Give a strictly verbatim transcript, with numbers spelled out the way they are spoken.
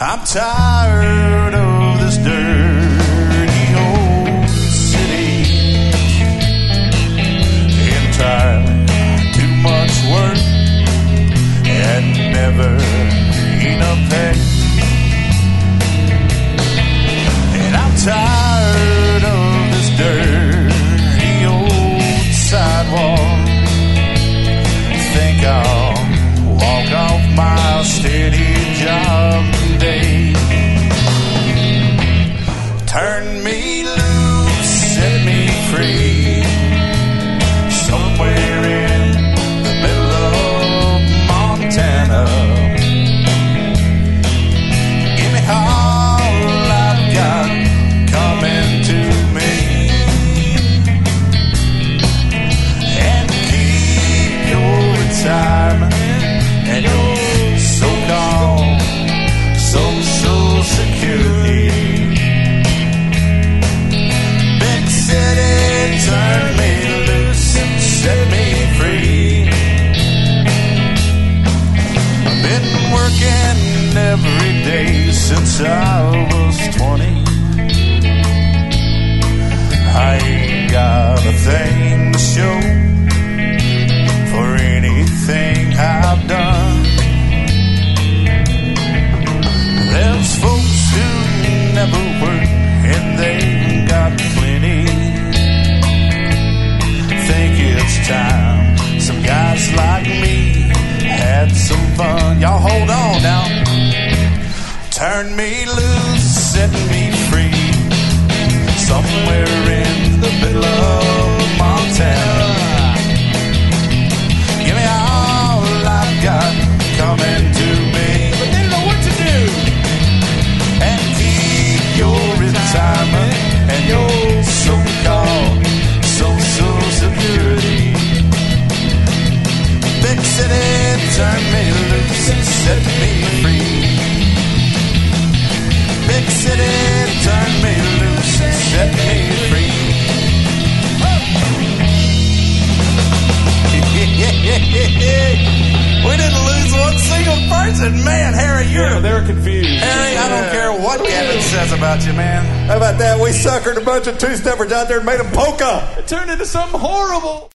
I'm tired of this dirty old city. Entirely too much work and never enough pay. And I'm tired of this dirty old sidewalk. Think I'll walk off my steady job today. Turn me loose, set me free, somewhere in the middle of Montana. Give me all I've got coming to me, and keep your retirement and your so-called Social Security. Big city, turn me loose and set me free. I've been working every day since I was twenty. I ain't got a thing to show for anything I've done. There's folks who never work and they got plenty. Think it's time some guys like me had some fun. Y'all hold on now. Turn me loose, set me free, somewhere in the middle of Montana. Give me all I've got coming to me, but they don't know what to do. And keep your retirement and your so-called Social Security. Big city, turn me loose and set me free. Big city, turn me loose and set me free. We didn't lose one single person. Man, Harry, you're... Yeah, they're confused. Harry, I don't care what Gavin says about you, man. How about that? We suckered a bunch of two-steppers out there and made them polka. It turned into something horrible.